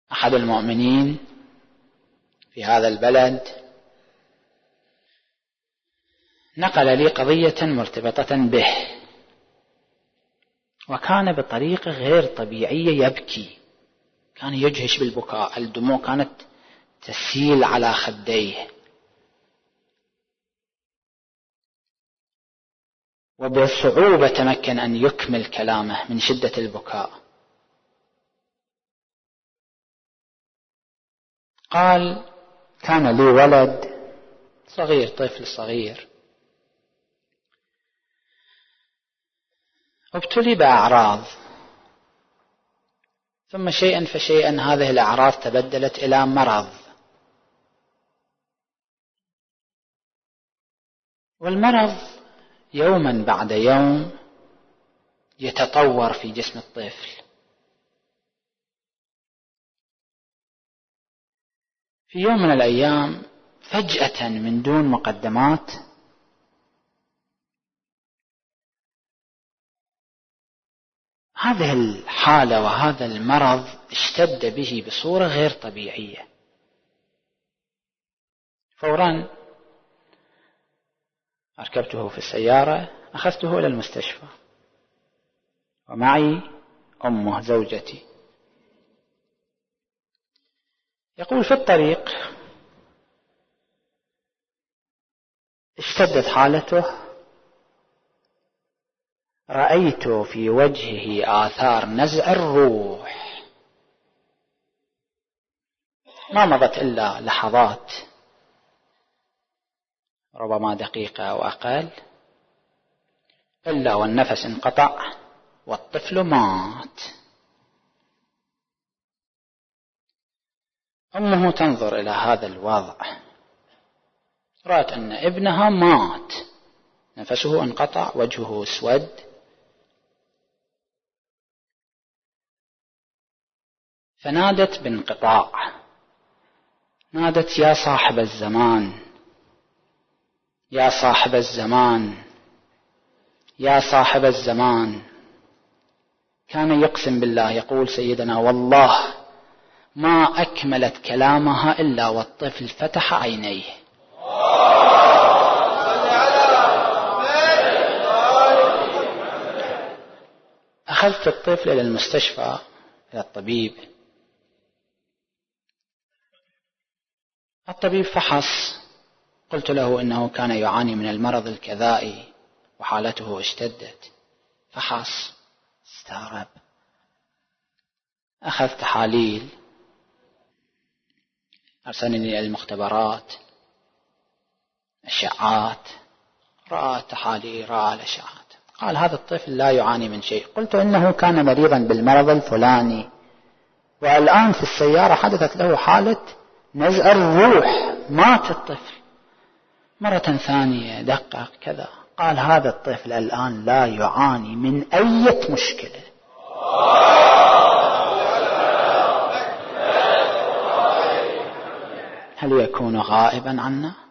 أحد المؤمنين في هذا البلد نقل لي قضية مرتبطة به، وكان بطريقة غير طبيعية يبكي، كان يجهش بالبكاء، الدموع كانت تسيل على خديه، وبصعوبة تمكن أن يكمل كلامه من شدة البكاء. قال: كان لي ولد صغير، طفل صغير، ابتلي بأعراض، ثم شيئا فشيئا هذه الأعراض تبدلت إلى مرض، والمرض يوما بعد يوم يتطور في جسم الطفل. في يوم من الأيام فجأة من دون مقدمات هذه الحالة وهذا المرض اشتد به بصورة غير طبيعية. فورا أركبته في السيارة، أخذته إلى المستشفى، ومعي أمه زوجتي. يقول: في الطريق اشتدت حالته، رأيت في وجهه آثار نزع الروح، ما مضت إلا لحظات، ربما دقيقة أو أقل، إلا والنفس انقطع والطفل مات. أمه تنظر إلى هذا الوضع، رأت أن ابنها مات، نفسه انقطع، وجهه اسود، فنادت بانقطاع، نادت: يا صاحب الزمان، يا صاحب الزمان، يا صاحب الزمان. كان يقسم بالله، يقول سيدنا: والله ما أكملت كلامها إلا والطفل فتح عينيه. أخذت الطفل إلى المستشفى، إلى الطبيب. الطبيب فحص، قلت له إنه كان يعاني من المرض الكذائي وحالته اشتدت. فحص، استغرب، أخذ تحاليل، أرسلني إلى المختبرات، أشعات، رأى التحاليل، رأى الأشعات، قال: هذا الطفل لا يعاني من شيء. قلت: إنه كان مريضا بالمرض الفلاني، والآن في السيارة حدثت له حالة نزع الروح، مات الطفل. مرة ثانية دقق كذا، قال: هذا الطفل الآن لا يعاني من أي مشكلة. هل يكون غائبا عنا؟